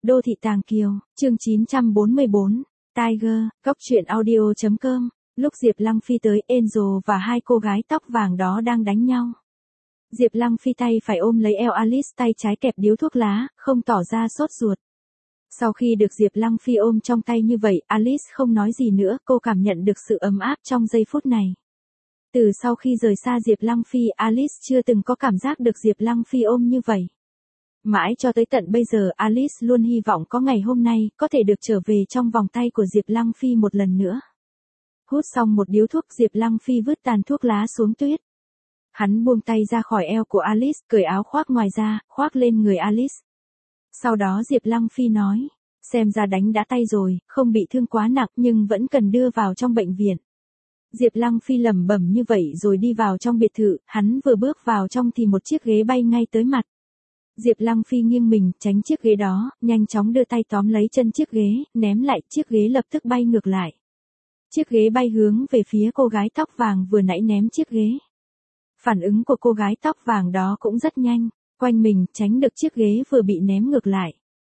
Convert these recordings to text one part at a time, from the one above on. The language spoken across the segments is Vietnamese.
Đô thị Tàng Kiều, chương 944, Tiger, góc truyện audio.com. Lúc Diệp Lăng Phi tới, Angel và hai cô gái tóc vàng đó đang đánh nhau. Diệp Lăng Phi tay phải ôm lấy eo Alice, tay trái kẹp điếu thuốc lá, không tỏ ra sốt ruột. Sau khi được Diệp Lăng Phi ôm trong tay như vậy, Alice không nói gì nữa, cô cảm nhận được sự ấm áp trong giây phút này. Từ sau khi rời xa Diệp Lăng Phi, Alice chưa từng có cảm giác được Diệp Lăng Phi ôm như vậy. Mãi cho tới tận bây giờ, Alice luôn hy vọng có ngày hôm nay, có thể được trở về trong vòng tay của Diệp Lăng Phi một lần nữa. Hút xong một điếu thuốc, Diệp Lăng Phi vứt tàn thuốc lá xuống tuyết. Hắn buông tay ra khỏi eo của Alice, cởi áo khoác ngoài ra, khoác lên người Alice. Sau đó Diệp Lăng Phi nói, xem ra đánh đã tay rồi, không bị thương quá nặng nhưng vẫn cần đưa vào trong bệnh viện. Diệp Lăng Phi lẩm bẩm như vậy rồi đi vào trong biệt thự, hắn vừa bước vào trong thì một chiếc ghế bay ngay tới mặt. Diệp Lăng Phi nghiêng mình, tránh chiếc ghế đó, nhanh chóng đưa tay tóm lấy chân chiếc ghế, ném lại, chiếc ghế lập tức bay ngược lại. Chiếc ghế bay hướng về phía cô gái tóc vàng vừa nãy ném chiếc ghế. Phản ứng của cô gái tóc vàng đó cũng rất nhanh, quanh mình, tránh được chiếc ghế vừa bị ném ngược lại.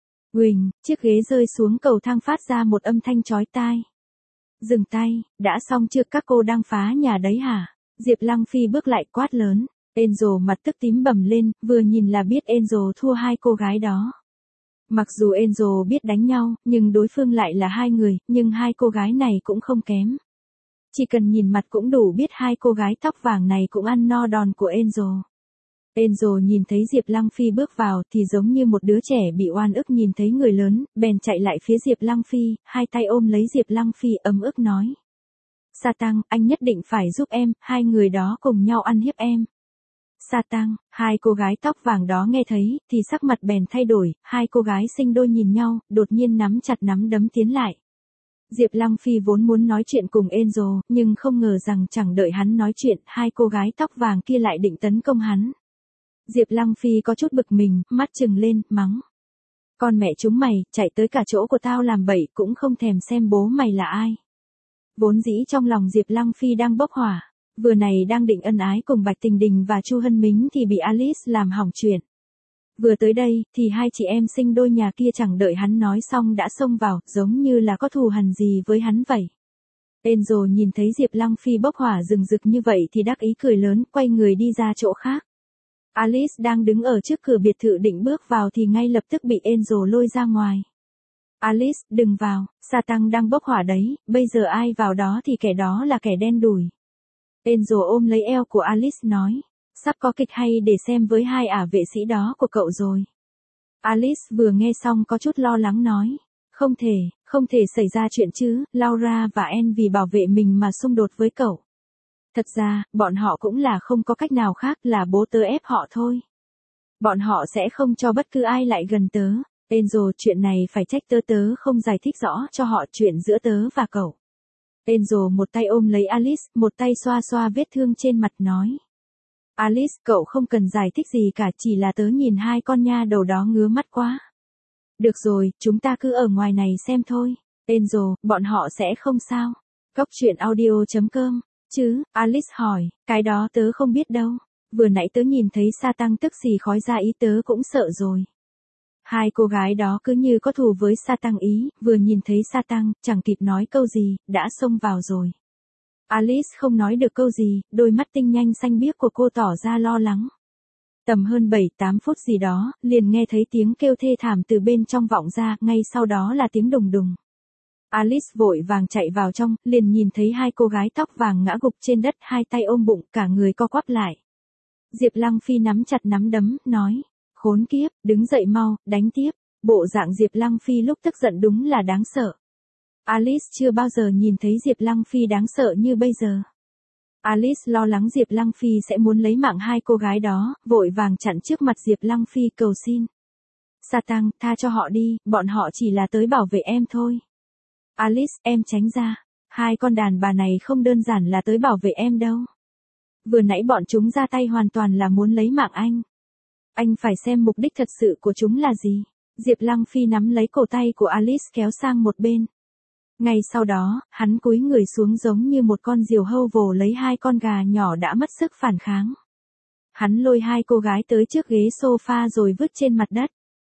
Uỳnh, chiếc ghế rơi xuống cầu thang phát ra một âm thanh chói tai. Dừng tay, đã xong chưa, các cô đang phá nhà đấy hả? Diệp Lăng Phi bước lại quát lớn. Angel mặt tức tím bầm lên, vừa nhìn là biết Angel thua hai cô gái đó. Mặc dù Angel biết đánh nhau, nhưng đối phương lại là hai người, nhưng hai cô gái này cũng không kém. Chỉ cần nhìn mặt cũng đủ biết hai cô gái tóc vàng này cũng ăn no đòn của Angel. Angel nhìn thấy Diệp Lăng Phi bước vào thì giống như một đứa trẻ bị oan ức nhìn thấy người lớn, bèn chạy lại phía Diệp Lăng Phi, hai tay ôm lấy Diệp Lăng Phi ấm ức nói. Sa Tăng, anh nhất định phải giúp em, hai người đó cùng nhau ăn hiếp em. Sa Tăng, hai cô gái tóc vàng đó nghe thấy, thì sắc mặt bèn thay đổi, hai cô gái sinh đôi nhìn nhau, đột nhiên nắm chặt nắm đấm tiến lại. Diệp Lăng Phi vốn muốn nói chuyện cùng Angel, nhưng không ngờ rằng chẳng đợi hắn nói chuyện, hai cô gái tóc vàng kia lại định tấn công hắn. Diệp Lăng Phi có chút bực mình, mắt trừng lên, mắng. Con mẹ chúng mày, chạy tới cả chỗ của tao làm bậy cũng không thèm xem bố mày là ai. Vốn dĩ trong lòng Diệp Lăng Phi đang bốc hỏa. Vừa này đang định ân ái cùng Bạch Tình Đình và Chu Hân Mính thì bị Alice làm hỏng chuyện. Vừa tới đây, thì hai chị em sinh đôi nhà kia chẳng đợi hắn nói xong đã xông vào, giống như là có thù hằn gì với hắn vậy. Angel nhìn thấy Diệp Lăng Phi bốc hỏa rừng rực như vậy thì đắc ý cười lớn, quay người đi ra chỗ khác. Alice đang đứng ở trước cửa biệt thự định bước vào thì ngay lập tức bị Angel lôi ra ngoài. Alice, đừng vào, Sa Tăng đang bốc hỏa đấy, bây giờ ai vào đó thì kẻ đó là kẻ đen đủi. Angel ôm lấy eo của Alice nói, sắp có kịch hay để xem với hai ả vệ sĩ đó của cậu rồi. Alice vừa nghe xong có chút lo lắng nói, không thể xảy ra chuyện chứ, Laura và Anne vì bảo vệ mình mà xung đột với cậu. Thật ra, bọn họ cũng là không có cách nào khác, là bố tớ ép họ thôi. Bọn họ sẽ không cho bất cứ ai lại gần tớ. Angel, chuyện này phải trách tớ không giải thích rõ cho họ chuyện giữa tớ và cậu. Angel một tay ôm lấy Alice, một tay xoa xoa vết thương trên mặt nói. Alice, cậu không cần giải thích gì cả, chỉ là tớ nhìn hai con nha đầu đó ngứa mắt quá. Được rồi, chúng ta cứ ở ngoài này xem thôi. Angel, bọn họ sẽ không sao. Góc truyện audio.com. Chứ, Alice hỏi, cái đó tớ không biết đâu. Vừa nãy tớ nhìn thấy Sa Tăng tức xì khói ra ý, tớ cũng sợ rồi. Hai cô gái đó cứ như có thù với Sa Tăng ý, vừa nhìn thấy Sa Tăng, chẳng kịp nói câu gì, đã xông vào rồi. Alice không nói được câu gì, đôi mắt tinh nhanh xanh biếc của cô tỏ ra lo lắng. Tầm hơn 7-8 phút gì đó, liền nghe thấy tiếng kêu thê thảm từ bên trong vọng ra, ngay sau đó là tiếng đùng đùng. Alice vội vàng chạy vào trong, liền nhìn thấy hai cô gái tóc vàng ngã gục trên đất, hai tay ôm bụng, cả người co quắp lại. Diệp Lăng Phi nắm chặt nắm đấm, nói, khốn kiếp, đứng dậy mau, đánh tiếp. Bộ dạng Diệp Lăng Phi lúc tức giận đúng là đáng sợ. Alice chưa bao giờ nhìn thấy Diệp Lăng Phi đáng sợ như bây giờ. Alice lo lắng Diệp Lăng Phi sẽ muốn lấy mạng hai cô gái đó, vội vàng chặn trước mặt Diệp Lăng Phi cầu xin. Sa Tăng, tha cho họ đi, bọn họ chỉ là tới bảo vệ em thôi. Alice, em tránh ra. Hai con đàn bà này không đơn giản là tới bảo vệ em đâu. Vừa nãy bọn chúng ra tay hoàn toàn là muốn lấy mạng anh. Anh phải xem mục đích thật sự của chúng là gì. Diệp Lăng Phi nắm lấy cổ tay của Alice kéo sang một bên. Ngay sau đó, hắn cúi người xuống giống như một con diều hâu vồ lấy hai con gà nhỏ đã mất sức phản kháng. Hắn lôi hai cô gái tới trước ghế sofa rồi vứt trên mặt đất.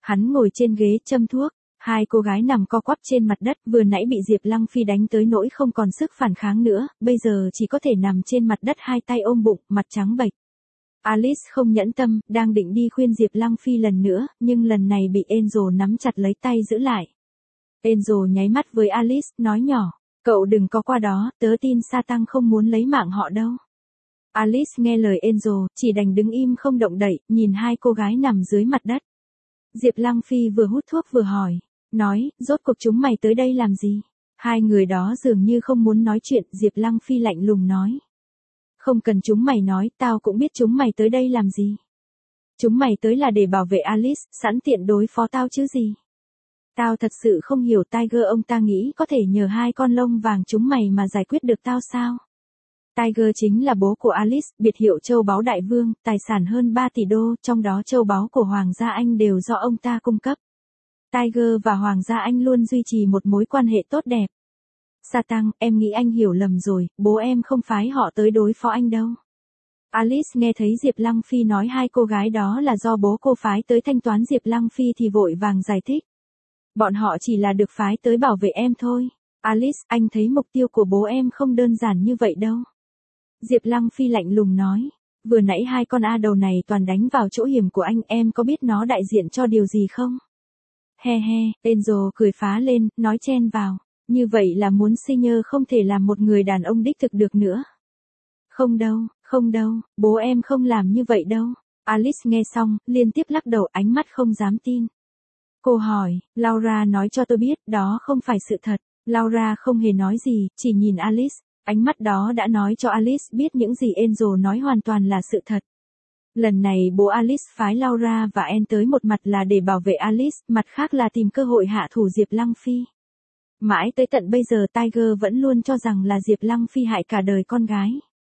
Hắn ngồi trên ghế châm thuốc, hai cô gái nằm co quắp trên mặt đất, vừa nãy bị Diệp Lăng Phi đánh tới nỗi không còn sức phản kháng nữa, bây giờ chỉ có thể nằm trên mặt đất hai tay ôm bụng, mặt trắng bệch. Alice không nhẫn tâm, đang định đi khuyên Diệp Lăng Phi lần nữa, nhưng lần này bị Angel nắm chặt lấy tay giữ lại. Angel nháy mắt với Alice, nói nhỏ, cậu đừng có qua đó, tớ tin Satan không muốn lấy mạng họ đâu. Alice nghe lời Angel, chỉ đành đứng im không động đậy, nhìn hai cô gái nằm dưới mặt đất. Diệp Lăng Phi vừa hút thuốc vừa hỏi, nói, rốt cuộc chúng mày tới đây làm gì? Hai người đó dường như không muốn nói chuyện, Diệp Lăng Phi lạnh lùng nói. Không cần chúng mày nói, tao cũng biết chúng mày tới đây làm gì. Chúng mày tới là để bảo vệ Alice, sẵn tiện đối phó tao chứ gì. Tao thật sự không hiểu Tiger ông ta nghĩ có thể nhờ hai con lông vàng chúng mày mà giải quyết được tao sao? Tiger chính là bố của Alice, biệt hiệu châu báu đại vương, tài sản hơn 3 tỷ đô, trong đó châu báu của Hoàng gia Anh đều do ông ta cung cấp. Tiger và Hoàng gia Anh luôn duy trì một mối quan hệ tốt đẹp. Satan, em nghĩ anh hiểu lầm rồi, bố em không phái họ tới đối phó anh đâu. Alice nghe thấy Diệp Lăng Phi nói hai cô gái đó là do bố cô phái tới thanh toán Diệp Lăng Phi thì vội vàng giải thích. Bọn họ chỉ là được phái tới bảo vệ em thôi. Alice, anh thấy mục tiêu của bố em không đơn giản như vậy đâu. Diệp Lăng Phi lạnh lùng nói, vừa nãy hai con A đầu này toàn đánh vào chỗ hiểm của anh, em có biết nó đại diện cho điều gì không? He he, Angel cười phá lên, nói chen vào, như vậy là muốn Senior không thể làm một người đàn ông đích thực được nữa. Không đâu, bố em không làm như vậy đâu. Alice nghe xong, liên tiếp lắc đầu, ánh mắt không dám tin. Cô hỏi, Laura nói cho tôi biết, đó không phải sự thật. Laura không hề nói gì, chỉ nhìn Alice. Ánh mắt đó đã nói cho Alice biết những gì Angel nói hoàn toàn là sự thật. Lần này bố Alice phái Laura và Anne tới một mặt là để bảo vệ Alice, mặt khác là tìm cơ hội hạ thủ Diệp Lăng Phi. Mãi tới tận bây giờ Tiger vẫn luôn cho rằng là Diệp Lăng Phi hại cả đời con gái.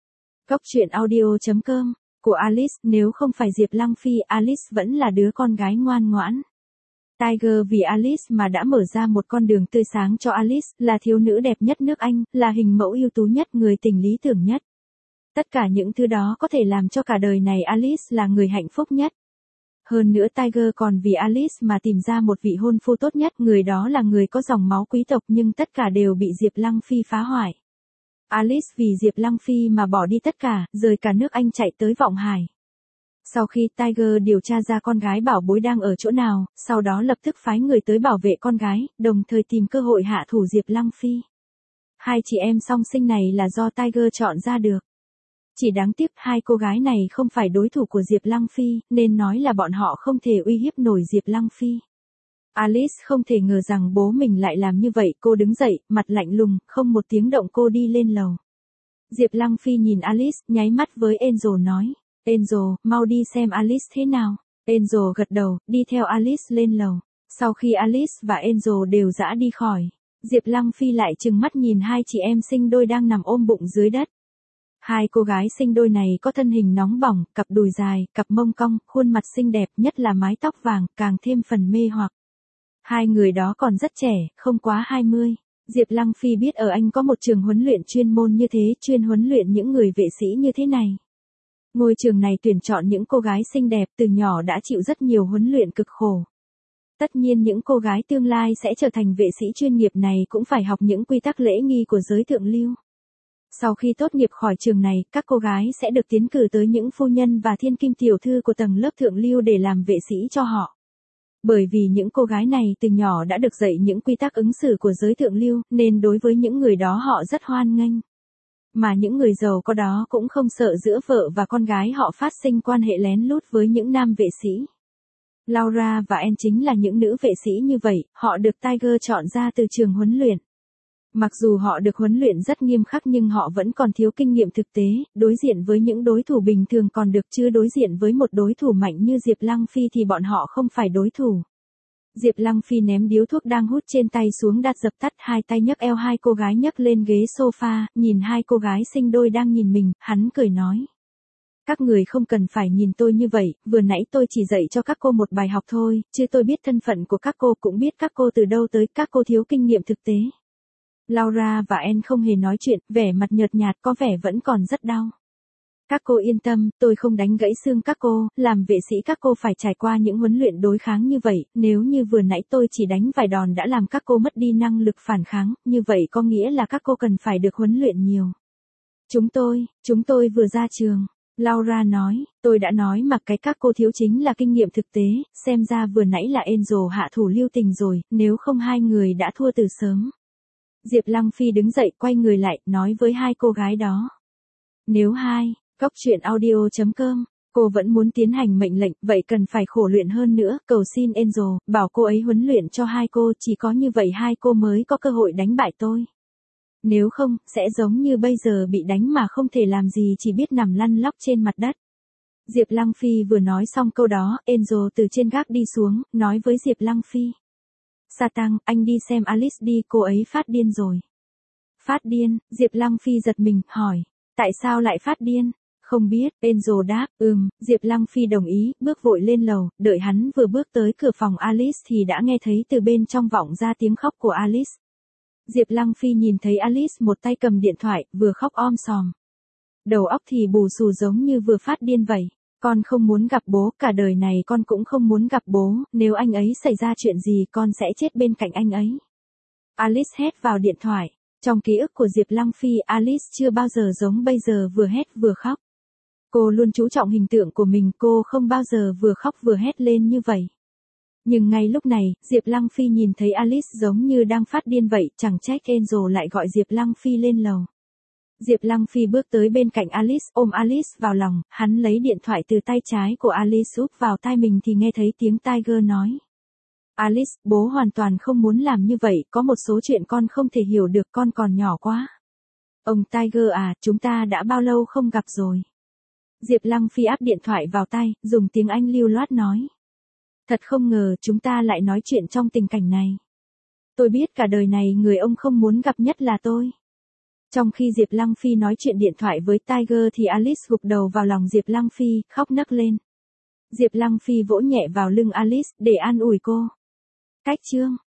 Góc truyện audio.com của Alice, nếu không phải Diệp Lăng Phi, Alice vẫn là đứa con gái ngoan ngoãn. Tiger vì Alice mà đã mở ra một con đường tươi sáng cho Alice, là thiếu nữ đẹp nhất nước Anh, là hình mẫu ưu tú nhất, người tình lý tưởng nhất. Tất cả những thứ đó có thể làm cho cả đời này Alice là người hạnh phúc nhất. Hơn nữa Tiger còn vì Alice mà tìm ra một vị hôn phu tốt nhất, người đó là người có dòng máu quý tộc nhưng tất cả đều bị Diệp Lăng Phi phá hoại. Alice vì Diệp Lăng Phi mà bỏ đi tất cả, rời cả nước Anh chạy tới Vọng Hải. Sau khi Tiger điều tra ra con gái bảo bối đang ở chỗ nào, sau đó lập tức phái người tới bảo vệ con gái, đồng thời tìm cơ hội hạ thủ Diệp Lăng Phi. Hai chị em song sinh này là do Tiger chọn ra được. Chỉ đáng tiếc hai cô gái này không phải đối thủ của Diệp Lăng Phi, nên nói là bọn họ không thể uy hiếp nổi Diệp Lăng Phi. Alice không thể ngờ rằng bố mình lại làm như vậy, cô đứng dậy, mặt lạnh lùng, không một tiếng động cô đi lên lầu. Diệp Lăng Phi nhìn Alice, nháy mắt với Angel nói, Angel, mau đi xem Alice thế nào. Angel gật đầu, đi theo Alice lên lầu. Sau khi Alice và Angel đều dã đi khỏi, Diệp Lăng Phi lại trừng mắt nhìn hai chị em sinh đôi đang nằm ôm bụng dưới đất. Hai cô gái sinh đôi này có thân hình nóng bỏng, cặp đùi dài, cặp mông cong, khuôn mặt xinh đẹp, nhất là mái tóc vàng, càng thêm phần mê hoặc. Hai người đó còn rất trẻ, không quá 20. Diệp Lăng Phi biết ở Anh có một trường huấn luyện chuyên môn như thế, chuyên huấn luyện những người vệ sĩ như thế này. Ngôi trường này tuyển chọn những cô gái xinh đẹp từ nhỏ đã chịu rất nhiều huấn luyện cực khổ. Tất nhiên những cô gái tương lai sẽ trở thành vệ sĩ chuyên nghiệp này cũng phải học những quy tắc lễ nghi của giới thượng lưu. Sau khi tốt nghiệp khỏi trường này, các cô gái sẽ được tiến cử tới những phu nhân và thiên kim tiểu thư của tầng lớp thượng lưu để làm vệ sĩ cho họ. Bởi vì những cô gái này từ nhỏ đã được dạy những quy tắc ứng xử của giới thượng lưu, nên đối với những người đó họ rất hoan nghênh. Mà những người giàu có đó cũng không sợ giữa vợ và con gái họ phát sinh quan hệ lén lút với những nam vệ sĩ. Laura và Anne chính là những nữ vệ sĩ như vậy, họ được Tiger chọn ra từ trường huấn luyện. Mặc dù họ được huấn luyện rất nghiêm khắc nhưng họ vẫn còn thiếu kinh nghiệm thực tế, đối diện với những đối thủ bình thường còn được, chứ đối diện với một đối thủ mạnh như Diệp Lăng Phi thì bọn họ không phải đối thủ. Diệp Lăng Phi ném điếu thuốc đang hút trên tay xuống, đặt dập tắt, hai tay nhấc eo hai cô gái nhấc lên ghế sofa, nhìn hai cô gái sinh đôi đang nhìn mình, hắn cười nói. Các người không cần phải nhìn tôi như vậy, vừa nãy tôi chỉ dạy cho các cô một bài học thôi, chứ tôi biết thân phận của các cô, cũng biết các cô từ đâu tới, các cô thiếu kinh nghiệm thực tế. Laura và Anne không hề nói chuyện, vẻ mặt nhợt nhạt, có vẻ vẫn còn rất đau. Các cô yên tâm, tôi không đánh gãy xương các cô, làm vệ sĩ các cô phải trải qua những huấn luyện đối kháng như vậy, nếu như vừa nãy tôi chỉ đánh vài đòn đã làm các cô mất đi năng lực phản kháng, như vậy có nghĩa là các cô cần phải được huấn luyện nhiều. Chúng tôi vừa ra trường. Laura nói, tôi đã nói mà cái các cô thiếu chính là kinh nghiệm thực tế, xem ra vừa nãy là Angel hạ thủ lưu tình rồi, nếu không hai người đã thua từ sớm. Diệp Lăng Phi đứng dậy quay người lại, nói với hai cô gái đó. Nếu Góc truyện audio.com, cô vẫn muốn tiến hành mệnh lệnh, vậy cần phải khổ luyện hơn nữa, cầu xin Angel, bảo cô ấy huấn luyện cho hai cô, chỉ có như vậy hai cô mới có cơ hội đánh bại tôi. Nếu không, sẽ giống như bây giờ bị đánh mà không thể làm gì chỉ biết nằm lăn lóc trên mặt đất. Diệp Lăng Phi vừa nói xong câu đó, Angel từ trên gác đi xuống, nói với Diệp Lăng Phi. Satan, anh đi xem Alice đi, cô ấy phát điên rồi. Phát điên, Diệp Lăng Phi giật mình, hỏi. Tại sao lại phát điên? Không biết, Angel đáp, Diệp Lăng Phi đồng ý, bước vội lên lầu, đợi hắn vừa bước tới cửa phòng Alice thì đã nghe thấy từ bên trong vọng ra tiếng khóc của Alice. Diệp Lăng Phi nhìn thấy Alice một tay cầm điện thoại, vừa khóc om sòm. Đầu óc thì bù xù giống như vừa phát điên vậy. Con không muốn gặp bố, cả đời này con cũng không muốn gặp bố, nếu anh ấy xảy ra chuyện gì con sẽ chết bên cạnh anh ấy. Alice hét vào điện thoại. Trong ký ức của Diệp Lăng Phi, Alice chưa bao giờ giống bây giờ vừa hét vừa khóc. Cô luôn chú trọng hình tượng của mình, cô không bao giờ vừa khóc vừa hét lên như vậy. Nhưng ngay lúc này, Diệp Lăng Phi nhìn thấy Alice giống như đang phát điên vậy, chẳng trách Angel lại gọi Diệp Lăng Phi lên lầu. Diệp Lăng Phi bước tới bên cạnh Alice, ôm Alice vào lòng, hắn lấy điện thoại từ tay trái của Alice úp vào tai mình thì nghe thấy tiếng Tiger nói. Alice, bố hoàn toàn không muốn làm như vậy, có một số chuyện con không thể hiểu được, con còn nhỏ quá. Ông Tiger à, chúng ta đã bao lâu không gặp rồi? Diệp Lăng Phi áp điện thoại vào tai, dùng tiếng Anh lưu loát nói. Thật không ngờ chúng ta lại nói chuyện trong tình cảnh này. Tôi biết cả đời này người ông không muốn gặp nhất là tôi. Trong khi Diệp Lăng Phi nói chuyện điện thoại với Tiger thì Alice gục đầu vào lòng Diệp Lăng Phi, khóc nấc lên. Diệp Lăng Phi vỗ nhẹ vào lưng Alice để an ủi cô. Cách chương